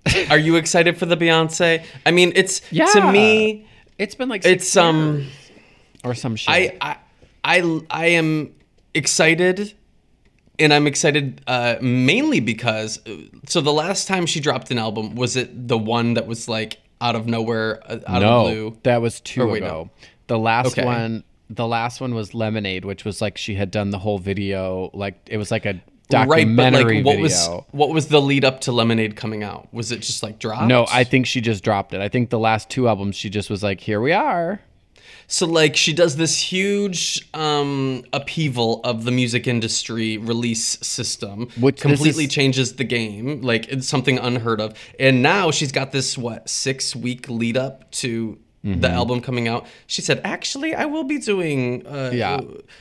Speaker 2: Are you excited for the Beyonce? I mean, it's
Speaker 3: Yeah.
Speaker 2: to me.
Speaker 3: It's been like six
Speaker 2: It's um.
Speaker 3: years. Or some shit.
Speaker 2: I, I I I am excited, and I'm excited uh, mainly because so the last time she dropped an album, was it the one that was like out of nowhere, uh, out
Speaker 3: no,
Speaker 2: of the blue?
Speaker 3: that was two
Speaker 2: Or wait,
Speaker 3: ago.
Speaker 2: no.
Speaker 3: The last
Speaker 2: Okay.
Speaker 3: one, the last one was Lemonade, which was like she had done the whole video, like it was like a documentary
Speaker 2: right, but like, what
Speaker 3: video.
Speaker 2: was what was the lead up to Lemonade coming out? Was it just like dropped?
Speaker 3: No, I think she just dropped it. I think the last two albums she just was like, here we are.
Speaker 2: So like she does this huge um, upheaval of the music industry release system,
Speaker 3: Which- this
Speaker 2: completely
Speaker 3: is-
Speaker 2: changes the game. Like it's something unheard of. And now she's got this what six week lead up to
Speaker 3: Mm-hmm.
Speaker 2: the album coming out. She said, "Actually, I will be doing." Uh,
Speaker 3: Yeah.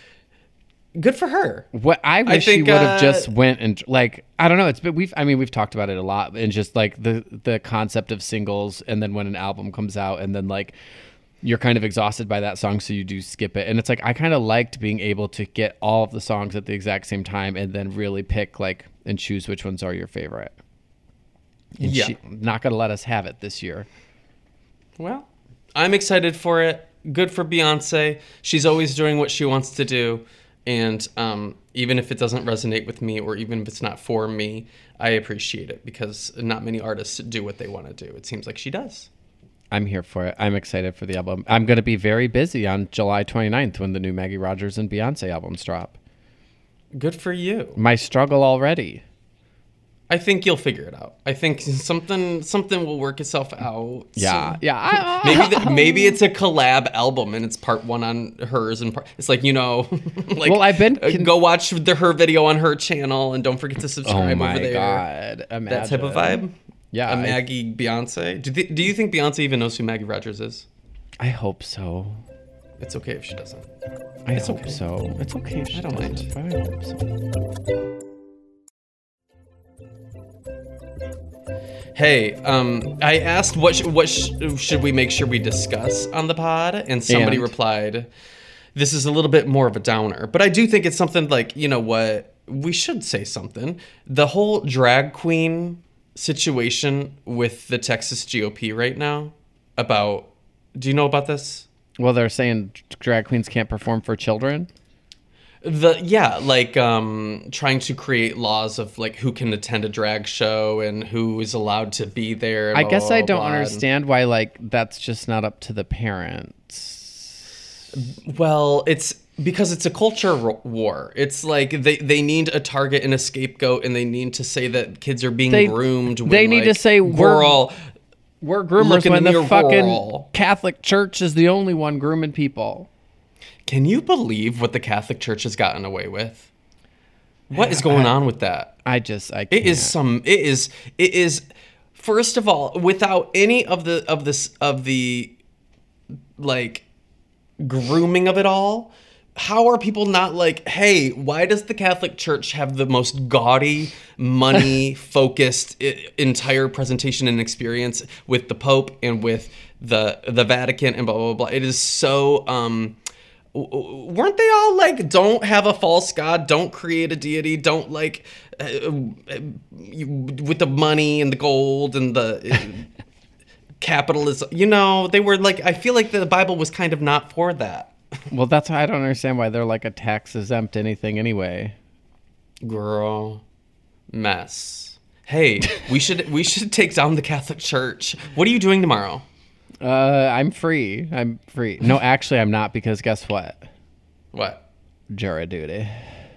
Speaker 2: Good for her.
Speaker 3: What I wish
Speaker 2: think,
Speaker 3: she would have
Speaker 2: uh,
Speaker 3: just went and like I don't know. It's been we've I mean we've talked about it a lot and just like the the concept of singles and then when an album comes out and then like you're kind of exhausted by that song so you do skip it and it's like I kind of liked being able to get all of the songs at the exact same time and then really pick like and choose which ones are your favorite. And
Speaker 2: Yeah.
Speaker 3: she, not gonna let us have it this year.
Speaker 2: Well, I'm excited for it. Good for Beyonce. She's always doing what she wants to do. And um, even if it doesn't resonate with me or even if it's not for me, I appreciate it because not many artists do what they want to do. It seems like she does.
Speaker 3: I'm here for it. I'm excited for the album. I'm going to be very busy on July twenty-ninth when the new Maggie Rogers and Beyonce albums drop.
Speaker 2: Good for you.
Speaker 3: My struggle already.
Speaker 2: I think you'll figure it out. I think something something will work itself out.
Speaker 3: Yeah,
Speaker 2: So-
Speaker 3: yeah. I,
Speaker 2: Maybe the, maybe it's a collab album and it's part one on hers and part, it's like you know, like
Speaker 3: Well, I've been
Speaker 2: uh,
Speaker 3: con-
Speaker 2: go watch the her video on her channel and don't forget to
Speaker 3: oh
Speaker 2: subscribe
Speaker 3: my
Speaker 2: over there.
Speaker 3: god! Imagine.
Speaker 2: That type of vibe.
Speaker 3: Yeah,
Speaker 2: a
Speaker 3: I-
Speaker 2: Maggie Beyonce. Do th- do you think Beyonce even knows who Maggie Rogers is?
Speaker 3: I hope so.
Speaker 2: It's okay if she doesn't.
Speaker 3: I
Speaker 2: It's
Speaker 3: hope
Speaker 2: okay.
Speaker 3: so. It's okay. If she
Speaker 2: I don't mind.
Speaker 3: doesn't, but I hope so.
Speaker 2: Hey, um, I asked what sh- what sh- should we make sure we discuss on the pod, and somebody
Speaker 3: And?
Speaker 2: replied, "This is a little bit more of a downer, but I do think it's something like you know what we should say something. The whole drag queen situation with the Texas G O P right now. About, do you know about this?
Speaker 3: Well, they're saying drag queens can't perform for children.
Speaker 2: The yeah, like um, trying to create laws of like who can attend a drag show and who is allowed to be there. and
Speaker 3: I
Speaker 2: blah,
Speaker 3: guess
Speaker 2: blah,
Speaker 3: I
Speaker 2: blah,
Speaker 3: don't
Speaker 2: blah. And-
Speaker 3: understand why like that's just not up to the parents.
Speaker 2: Well, it's because it's a culture ro- war. It's like they, they need a target and a scapegoat, and they need to say that kids are being
Speaker 3: They-
Speaker 2: groomed. When,
Speaker 3: they need to
Speaker 2: like,
Speaker 3: say we're-
Speaker 2: girl.
Speaker 3: We're groomers
Speaker 2: Look in
Speaker 3: when
Speaker 2: the
Speaker 3: the
Speaker 2: mirror,
Speaker 3: fucking
Speaker 2: girl.
Speaker 3: Catholic Church is the only one grooming people.
Speaker 2: Can you believe what the Catholic Church has gotten away with? What is going on with that?
Speaker 3: I just I can't.
Speaker 2: It is some. It is. It is. First of all, without any of the of this of the like grooming of it all, how are people not like, hey, why does the Catholic Church have the most gaudy, money-focused I- entire presentation and experience with the Pope and with the the Vatican and blah blah blah? It is so. Um, w- w- weren't they all like, don't have a false god, don't create a deity, don't like uh, uh, you, with the money and the gold and the. Uh, capitalism, you know, they were like, I feel like the Bible was kind of not for that.
Speaker 3: Well, that's why I don't understand why they're like a tax exempt anything anyway.
Speaker 2: Girl, mess. Hey, we should we should take down the Catholic Church. What are you doing tomorrow?
Speaker 3: Uh, I'm free. I'm free. No, actually, I'm not because guess what?
Speaker 2: What?
Speaker 3: Jury duty.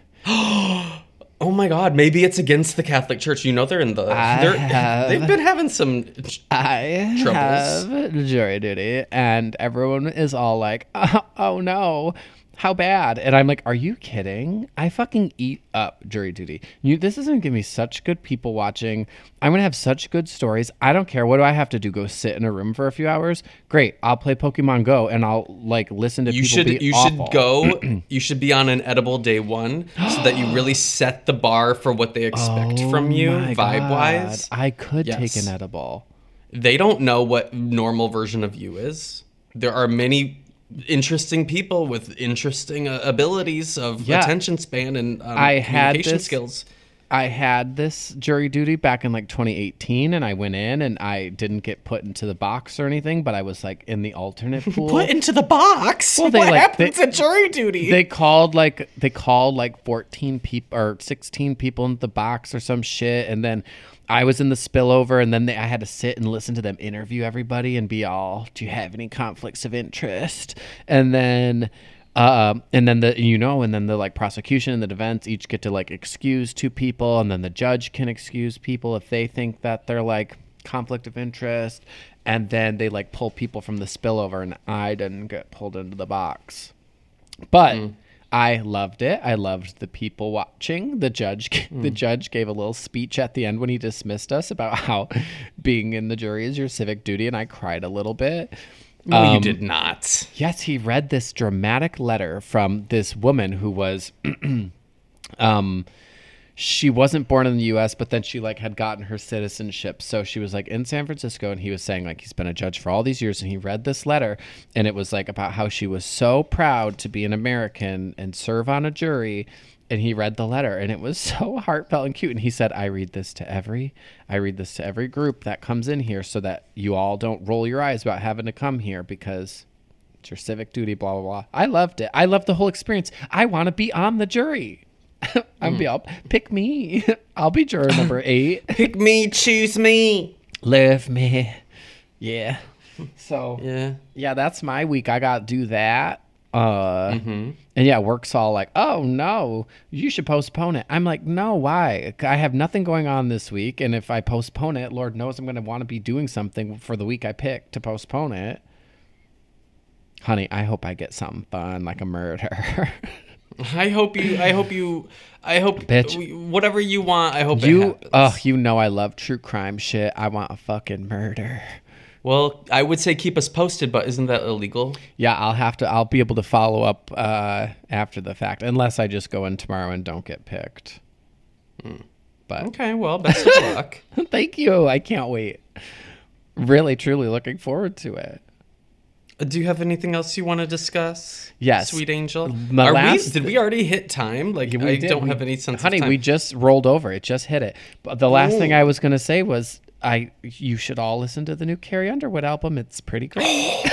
Speaker 2: Oh my God, maybe it's against the Catholic Church. You know they're in the.
Speaker 3: I
Speaker 2: They're,
Speaker 3: have-
Speaker 2: they've been having some.
Speaker 3: I
Speaker 2: Troubles.
Speaker 3: have jury duty, and everyone is all like, oh, oh no, how bad? And I'm like, are you kidding? I fucking eat up jury duty. You, this is gonna give me such good people watching. I'm gonna have such good stories. I don't care. What do I have to do? Go sit in a room for a few hours? Great. I'll play Pokemon Go, and I'll like listen to
Speaker 2: You
Speaker 3: people
Speaker 2: should
Speaker 3: be
Speaker 2: you
Speaker 3: awful.
Speaker 2: should go. You should be on an edible day one so that you really set the bar for what they expect from you,
Speaker 3: Oh my
Speaker 2: vibe wise.
Speaker 3: God. I could take
Speaker 2: Yes.
Speaker 3: an edible.
Speaker 2: They don't know what normal version of you is. There are many interesting people with interesting uh, abilities of
Speaker 3: Yeah.
Speaker 2: attention span and um,
Speaker 3: I had
Speaker 2: communication
Speaker 3: this-
Speaker 2: skills.
Speaker 3: I had this jury duty back in like twenty eighteen, and I went in, and I didn't get put into the box or anything, but I was like in the alternate pool.
Speaker 2: Put into the box?
Speaker 3: Well, they,
Speaker 2: what
Speaker 3: like,
Speaker 2: happens
Speaker 3: they-
Speaker 2: at jury duty?
Speaker 3: They called like they called like fourteen people or sixteen people into the box or some shit, and then I was in the spillover, and then they, I had to sit and listen to them interview everybody and be all, "Do you have any conflicts of interest?" And then, um, and then the you know, and then the like prosecution and the defense each get to like excuse two people, and then the judge can excuse people if they think that they're like conflict of interest, and then they like pull people from the spillover, and I didn't get pulled into the box, but. Mm. I loved it. I loved the people watching. The judge mm. the judge gave a little speech at the end when he dismissed us about how being in the jury is your civic duty, and I cried a little bit.
Speaker 2: No,
Speaker 3: um,
Speaker 2: you did not.
Speaker 3: Yes, he read this dramatic letter from this woman who was um she wasn't born in the U S, but then she like had gotten her citizenship. So she was like in San Francisco, and he was saying like he's been a judge for all these years, and he read this letter, and it was like about how she was so proud to be an American and serve on a jury. And he read the letter, and it was so heartfelt and cute. And he said, I read this to every, I read this to every group that comes in here so that you all don't roll your eyes about having to come here because it's your civic duty, blah, blah, blah. I loved it. I loved the whole experience. I want to be on the jury. I'm mm. be all, pick me. I'll be juror number eight.
Speaker 2: Pick me, choose me.
Speaker 3: Love me. Yeah. So,
Speaker 2: yeah,
Speaker 3: yeah, that's my week. I got to do that. Uh,
Speaker 2: mm-hmm.
Speaker 3: And yeah, work's all like, oh no, you should postpone it. I'm like, no, why? I have nothing going on this week. And if I postpone it, Lord knows I'm going to want to be doing something for the week I picked to postpone it. Honey, I hope I get something fun like a murder.
Speaker 2: I hope you, I hope you, I hope
Speaker 3: Bitch.
Speaker 2: Whatever you want, I hope
Speaker 3: you,
Speaker 2: it happens.
Speaker 3: Oh, you know I love true crime shit. I want a fucking murder.
Speaker 2: Well, I would say keep us posted, but isn't that illegal?
Speaker 3: Yeah, I'll have to, I'll be able to follow up uh, after the fact, unless I just go in tomorrow and don't get picked.
Speaker 2: Hmm.
Speaker 3: But
Speaker 2: okay, well, best of luck.
Speaker 3: Thank you. I can't wait. Really, truly looking forward to it.
Speaker 2: Do you have anything else you want to discuss?
Speaker 3: Yes.
Speaker 2: Sweet Angel.
Speaker 3: My
Speaker 2: Are
Speaker 3: last,
Speaker 2: we, did we already hit time? Like,
Speaker 3: we
Speaker 2: I
Speaker 3: did.
Speaker 2: don't
Speaker 3: we,
Speaker 2: have any sense
Speaker 3: honey,
Speaker 2: of time.
Speaker 3: we just rolled over. It just hit it. But the last
Speaker 2: Ooh.
Speaker 3: thing I was going to say was, I you should all listen to the new Carrie Underwood album. It's pretty great.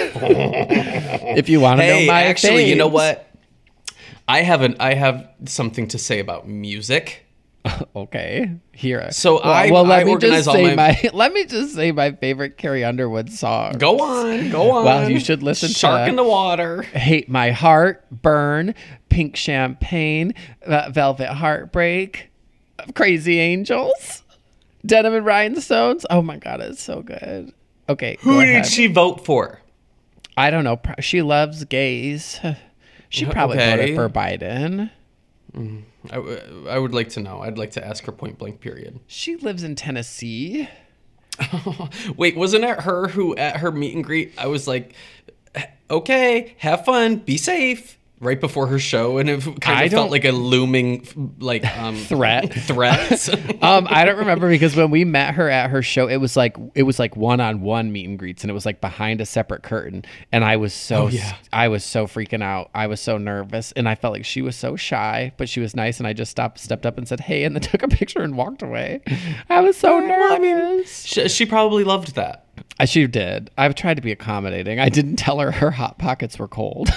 Speaker 3: If you want to
Speaker 2: hey,
Speaker 3: know my
Speaker 2: actually,
Speaker 3: faves.
Speaker 2: you know what? I have an I have something to say about music.
Speaker 3: Okay, here.
Speaker 2: So
Speaker 3: well,
Speaker 2: I
Speaker 3: well, let
Speaker 2: I
Speaker 3: me
Speaker 2: organize
Speaker 3: just
Speaker 2: all
Speaker 3: say
Speaker 2: my...
Speaker 3: my let me just say my favorite Carrie Underwood song.
Speaker 2: Go on, go on.
Speaker 3: Well, you should listen
Speaker 2: Shark
Speaker 3: to
Speaker 2: in the Water.
Speaker 3: Hate My Heart, Burn, Pink Champagne, uh, Velvet Heartbreak, Crazy Angels, Denim and Rhinestones. Oh my God, it's so good. Okay,
Speaker 2: who
Speaker 3: go
Speaker 2: did
Speaker 3: ahead.
Speaker 2: she vote for?
Speaker 3: I don't know. She loves gays. She probably
Speaker 2: Okay.
Speaker 3: voted for Biden.
Speaker 2: Mm, I, w- I would like to know. I'd like to ask her point blank, period.
Speaker 3: She lives in Tennessee.
Speaker 2: Wait, wasn't it her who at her meet and greet, I was like, okay, have fun, be safe, right before her show, and it kind
Speaker 3: I
Speaker 2: of
Speaker 3: don't-
Speaker 2: felt like a looming like um,
Speaker 3: Threat.
Speaker 2: threat.
Speaker 3: um, I don't remember because when we met her at her show, it was like it was like one on one meet and greets, and it was like behind a separate curtain. And I was so
Speaker 2: Oh, yeah.
Speaker 3: I was so freaking out. I was so nervous, and I felt like she was so shy, but she was nice, and I just stopped, stepped up, and said, "Hey," and then took a picture and walked away. I was so nervous.
Speaker 2: Well, I mean, she, she probably loved that.
Speaker 3: Uh, She did. I've tried to be accommodating. I didn't tell her her hot pockets were cold.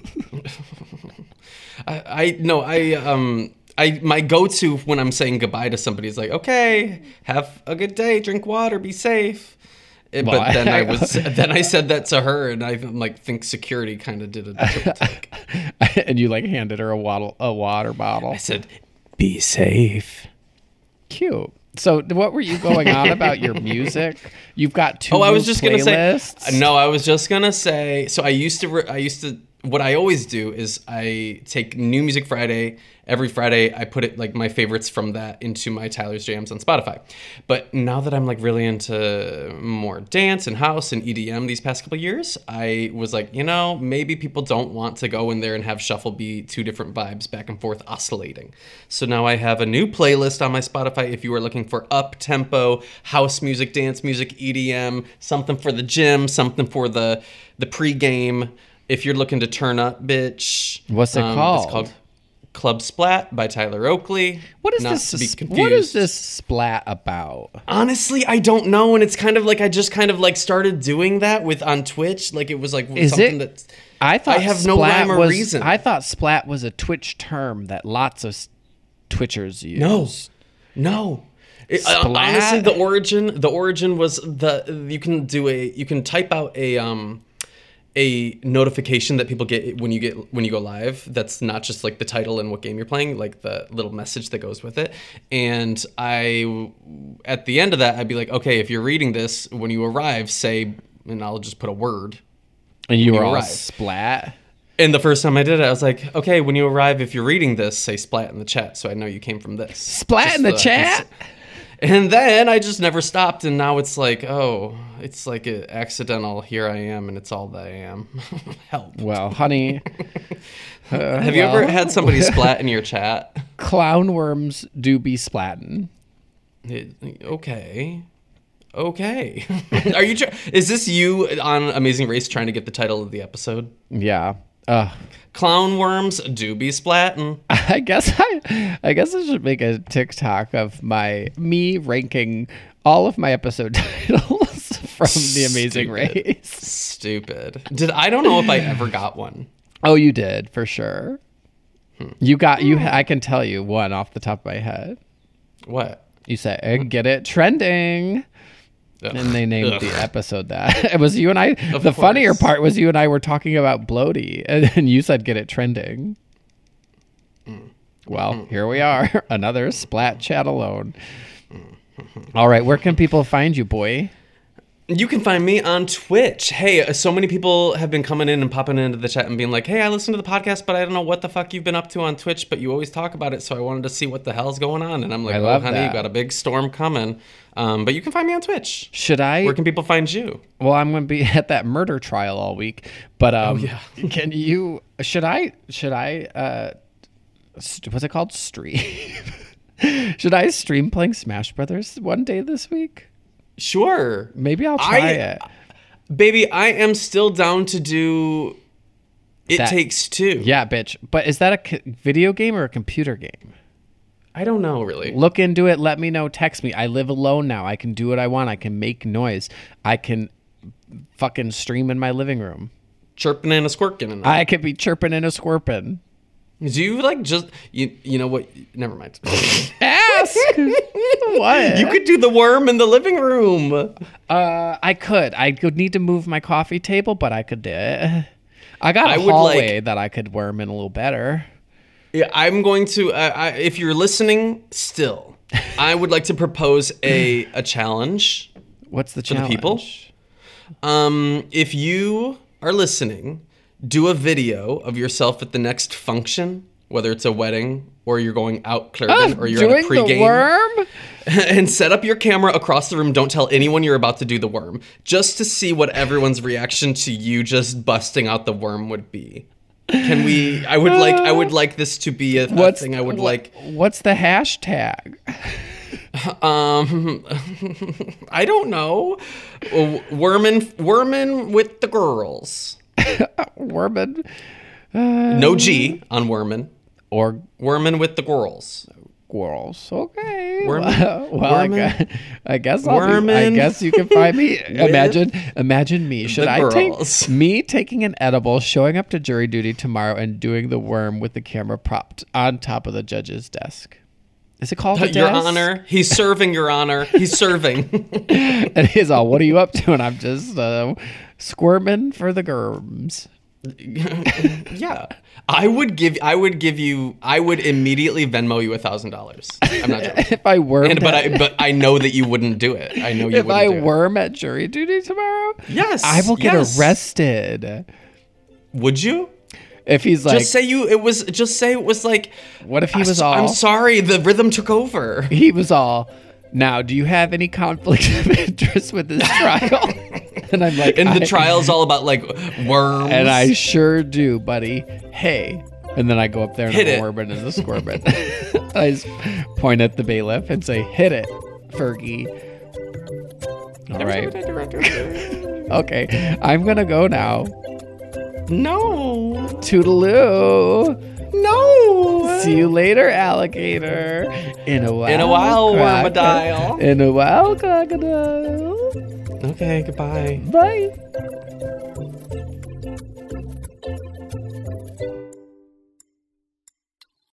Speaker 2: I, I no, I um. I my go-to when I'm saying goodbye to somebody is like, okay, have a good day, drink water, be safe. It-
Speaker 3: Well,
Speaker 2: but then I,
Speaker 3: I-
Speaker 2: was then I said that to her, and I like think security kind of did a triple take.
Speaker 3: And you like handed her a waddle, a water bottle.
Speaker 2: I said, be safe.
Speaker 3: Cute. So what were you going on about your music? You've got two.
Speaker 2: Oh, I was
Speaker 3: new
Speaker 2: just gonna say.
Speaker 3: playlists?
Speaker 2: No, I was just gonna say. So I used to. Re- I used to. What I always do is I take New Music Friday. Every Friday, I put it like my favorites from that into my Tyler's Jams on Spotify. But now that I'm like really into more dance and house and E D M these past couple of years, I was like, you know, maybe people don't want to go in there and have shuffle be two different vibes back and forth oscillating. So now I have a new playlist on my Spotify if you are looking for up-tempo house music, dance music, E D M, something for the gym, something for the the pregame. If you're looking to turn up, bitch.
Speaker 3: What's it
Speaker 2: um,
Speaker 3: called?
Speaker 2: It's called Club Splat by Tyler Oakley.
Speaker 3: What is
Speaker 2: Not
Speaker 3: this?
Speaker 2: to be
Speaker 3: s-
Speaker 2: confused.
Speaker 3: What is this splat about?
Speaker 2: Honestly, I don't know, and it's kind of like I just kind of like started doing that with on Twitch. Like it was like
Speaker 3: Is
Speaker 2: something
Speaker 3: it-
Speaker 2: that
Speaker 3: I thought
Speaker 2: I have no
Speaker 3: splat
Speaker 2: rhyme or
Speaker 3: was,
Speaker 2: reason.
Speaker 3: I thought splat was a Twitch term that lots of s- Twitchers use.
Speaker 2: No, no. It, uh,
Speaker 3: Splat?
Speaker 2: honestly, the origin the origin was the you can do a you can type out a um a notification that people get when you get when you go live. That's not just like the title and what game you're playing, like the little message that goes with it. And I, at the end of that, I'd be like, okay, if you're reading this, when you arrive, say, and I'll just put a word.
Speaker 3: And you
Speaker 2: when
Speaker 3: were
Speaker 2: you
Speaker 3: all
Speaker 2: arrive.
Speaker 3: splat.
Speaker 2: And the first time I did it, I was like, okay, when you arrive, if you're reading this, say splat in the chat, so I know you came from this.
Speaker 3: Splat
Speaker 2: Just
Speaker 3: in the
Speaker 2: the-
Speaker 3: chat?
Speaker 2: And then I just never stopped, and now it's like, oh, it's like an accidental, here I am, and it's all that I am. Help.
Speaker 3: Well, honey. uh,
Speaker 2: Have you
Speaker 3: well,
Speaker 2: ever had somebody splat in your chat?
Speaker 3: clown worms do be splatting?
Speaker 2: It- okay. Okay. Are you try- is this you on Amazing Race trying to get the title of the episode?
Speaker 3: Yeah. Uh,
Speaker 2: Clown worms do be splatting.
Speaker 3: I guess I, I guess I should make a TikTok of my me ranking all of my episode titles from The Amazing
Speaker 2: Stupid.
Speaker 3: Race.
Speaker 2: Stupid. Did I don't know if I ever got one.
Speaker 3: Oh, you did for sure. You got you. I can tell you one off the top of my head.
Speaker 2: What?
Speaker 3: You said "Eh, get it trending.
Speaker 2: Ugh.
Speaker 3: And they named
Speaker 2: Ugh.
Speaker 3: the episode that. It was you and I.
Speaker 2: Of
Speaker 3: the funnier
Speaker 2: course.
Speaker 3: part was you and I were talking about bloaty, and then you said get it trending. Well, here we are. Another splat chat alone. All right, where can people find you, boy?
Speaker 2: You can find me on Twitch. Hey, so many people have been coming in and popping into the chat and being like, hey, I listened to the podcast, but I don't know what the fuck you've been up to on Twitch, but you always talk about it, so I wanted to see what the hell's going on. And I'm like,
Speaker 3: I
Speaker 2: oh,
Speaker 3: love
Speaker 2: honey,
Speaker 3: that.
Speaker 2: you got a big storm coming. Um, but you can find me on Twitch.
Speaker 3: Should I?
Speaker 2: Where can people find you?
Speaker 3: Well, I'm going to be at that murder trial all week. But um,
Speaker 2: Oh, yeah.
Speaker 3: can you? Should I? Should I? Uh, st- what's it called? Stream. Should I stream playing Smash Brothers one day this week?
Speaker 2: Sure.
Speaker 3: Maybe I'll try
Speaker 2: I-
Speaker 3: it.
Speaker 2: Baby, I am still down to do It
Speaker 3: That-
Speaker 2: Takes Two.
Speaker 3: Yeah, bitch. But is that a co- video game or a computer game?
Speaker 2: I don't know, really.
Speaker 3: Look into it. Let me know. Text me. I live alone now. I can do what I want. I can make noise. I can fucking stream in my living room.
Speaker 2: Chirping and a squirking. And
Speaker 3: I could be chirping and a squirping.
Speaker 2: Do you like just, you, you know what? Never mind.
Speaker 3: Ask. What?
Speaker 2: You could do the worm in the living room.
Speaker 3: Uh, I could. I would need to move my coffee table, but I could do it. I got a
Speaker 2: I would
Speaker 3: hallway
Speaker 2: like-
Speaker 3: that I could worm in a little better.
Speaker 2: Yeah, I'm going to. Uh, I, if you're listening, still, I would like to propose a a challenge.
Speaker 3: What's the
Speaker 2: For the
Speaker 3: challenge?
Speaker 2: people? Um, if you are listening, do a video of yourself at the next function, whether it's a wedding or you're going out clubbing or you're
Speaker 3: Doing
Speaker 2: at a pregame,
Speaker 3: the worm?
Speaker 2: and set up your camera across the room. Don't tell anyone you're about to do the worm, just to see what everyone's reaction to you just busting out the worm would be. Can we? I would like. I would like this to be a, a
Speaker 3: What's
Speaker 2: thing. I would
Speaker 3: what-
Speaker 2: like.
Speaker 3: What's the hashtag?
Speaker 2: Um, I don't know. Wormin, wormin with the girls.
Speaker 3: Wormin
Speaker 2: No G on wormin.
Speaker 3: or
Speaker 2: Wormin with the girls.
Speaker 3: squirrels? Okay.
Speaker 2: Wormin-
Speaker 3: well, I,
Speaker 2: wormin-
Speaker 3: gu- I guess I'll be, I
Speaker 2: wormin
Speaker 3: guess you can find me. Imagine, imagine me. Should
Speaker 2: the
Speaker 3: I
Speaker 2: girls.
Speaker 3: take me taking an edible, showing up to jury duty tomorrow, and doing the worm with the camera propped on top of the judge's desk? Is it called a
Speaker 2: Your
Speaker 3: desk?
Speaker 2: Honor, he's serving. Your Honor, he's serving.
Speaker 3: And he's all, "What are you up to?" And I'm just uh, squirming for the germs.
Speaker 2: Yeah, I would give. I would give you. I would immediately Venmo you a thousand dollars. I'm not joking.
Speaker 3: If I worm,
Speaker 2: And, but
Speaker 3: at,
Speaker 2: I. But I know that you wouldn't do it. I know you
Speaker 3: if
Speaker 2: wouldn't
Speaker 3: I
Speaker 2: do it.
Speaker 3: worm at jury duty tomorrow,
Speaker 2: Yes,
Speaker 3: I will get
Speaker 2: yes.
Speaker 3: arrested.
Speaker 2: Would you?
Speaker 3: If he's like,
Speaker 2: Just say you. It was. Just say it was like.
Speaker 3: what if he was
Speaker 2: I'm
Speaker 3: all?
Speaker 2: sorry. The rhythm took over.
Speaker 3: He was all. Now, do you have any conflict of interest with this trial? And I'm like,
Speaker 2: And the
Speaker 3: I-
Speaker 2: trial's all about like worms.
Speaker 3: And I sure do, buddy. Hey. And then I go up there and
Speaker 2: Hit
Speaker 3: I'm
Speaker 2: it.
Speaker 3: a worm and a squirming. I just point at the bailiff and say, "Hit it, Fergie." All right. Okay. I'm going to go now.
Speaker 2: No.
Speaker 3: Toodaloo.
Speaker 2: No.
Speaker 3: See you later, alligator. In a while.
Speaker 2: In a while,
Speaker 3: croco-
Speaker 2: Wormadile.
Speaker 3: In a while, crocodile.
Speaker 2: Okay, goodbye.
Speaker 3: Bye.